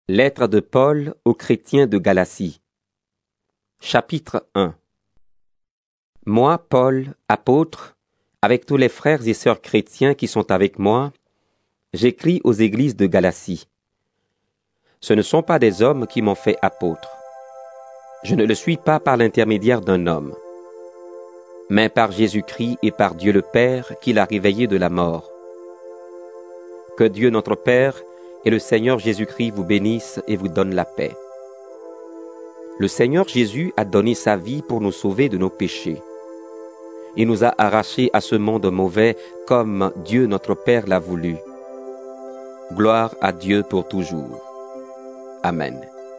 Lettre de Paul aux chrétiens de Galatie. Chapitre 1. Moi, Paul, apôtre, avec tous les frères et sœurs chrétiens qui sont avec moi, j'écris aux églises de Galatie. Ce ne sont pas des hommes qui m'ont fait apôtre. Je ne le suis pas par l'intermédiaire d'un homme, mais par Jésus-Christ et par Dieu le Père qui l'a réveillé de la mort. Que Dieu notre Père et le Seigneur Jésus-Christ vous bénisse et vous donne la paix. Le Seigneur Jésus a donné sa vie pour nous sauver de nos péchés. Il nous a arrachés à ce monde mauvais comme Dieu notre Père l'a voulu. Gloire à Dieu pour toujours. Amen.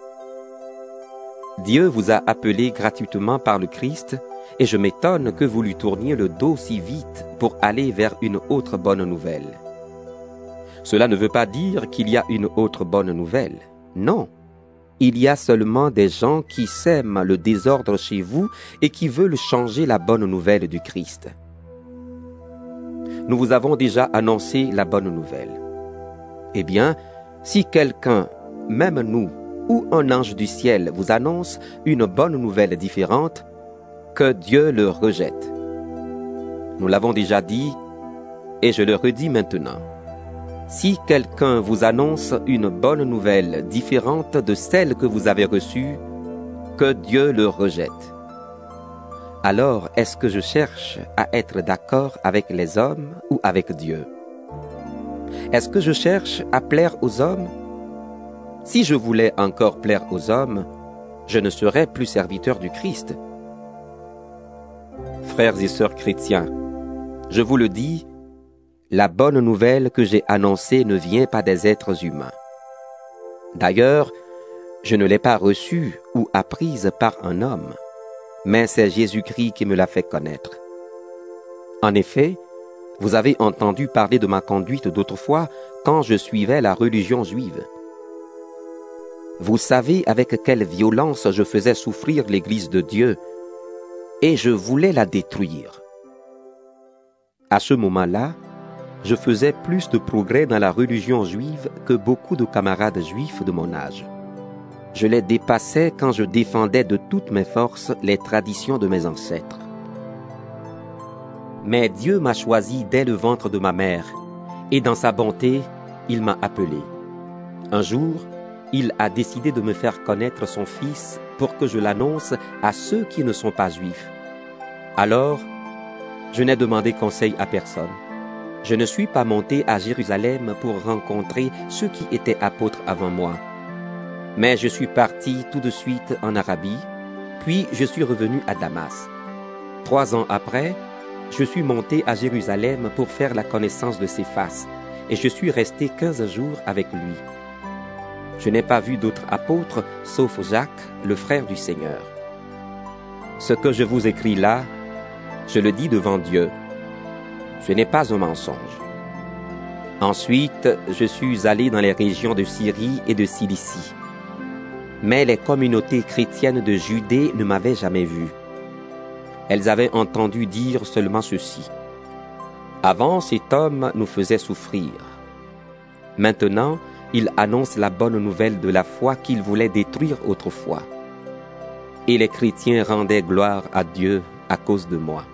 Dieu vous a appelé gratuitement par le Christ et je m'étonne que vous lui tourniez le dos si vite pour aller vers une autre bonne nouvelle. Cela ne veut pas dire qu'il y a une autre bonne nouvelle. Non. Il y a seulement des gens qui sèment le désordre chez vous et qui veulent changer la bonne nouvelle du Christ. Nous vous avons déjà annoncé la bonne nouvelle. Eh bien, si quelqu'un, même nous, ou un ange du ciel vous annonce une bonne nouvelle différente, que Dieu le rejette. Nous l'avons déjà dit et je le redis maintenant. Si quelqu'un vous annonce une bonne nouvelle différente de celle que vous avez reçue, que Dieu le rejette. Alors, est-ce que je cherche à être d'accord avec les hommes ou avec Dieu? Est-ce que je cherche à plaire aux hommes? Si je voulais encore plaire aux hommes, je ne serais plus serviteur du Christ. Frères et sœurs chrétiens, je vous le dis, la bonne nouvelle que j'ai annoncée ne vient pas des êtres humains. D'ailleurs, je ne l'ai pas reçue ou apprise par un homme, mais c'est Jésus-Christ qui me l'a fait connaître. En effet, vous avez entendu parler de ma conduite d'autrefois quand je suivais la religion juive. Vous savez avec quelle violence je faisais souffrir l'Église de Dieu, et je voulais la détruire. À ce moment-là, je faisais plus de progrès dans la religion juive que beaucoup de camarades juifs de mon âge. Je les dépassais quand je défendais de toutes mes forces les traditions de mes ancêtres. Mais Dieu m'a choisi dès le ventre de ma mère, et dans sa bonté, il m'a appelé. Un jour, il a décidé de me faire connaître son Fils pour que je l'annonce à ceux qui ne sont pas juifs. Alors, je n'ai demandé conseil à personne. Je ne suis pas monté à Jérusalem pour rencontrer ceux qui étaient apôtres avant moi. Mais je suis parti tout de suite en Arabie, puis je suis revenu à Damas. 3 ans après, je suis monté à Jérusalem pour faire la connaissance de Céphas, et je suis resté 15 jours avec lui. Je n'ai pas vu d'autres apôtres, sauf Jacques, le frère du Seigneur. Ce que je vous écris là, je le dis devant Dieu. Ce n'est pas un mensonge. Ensuite, je suis allé dans les régions de Syrie et de Cilicie. Mais les communautés chrétiennes de Judée ne m'avaient jamais vu. Elles avaient entendu dire seulement ceci. Avant, cet homme nous faisait souffrir. Maintenant, il annonce la bonne nouvelle de la foi qu'il voulait détruire autrefois. Et les chrétiens rendaient gloire à Dieu à cause de moi.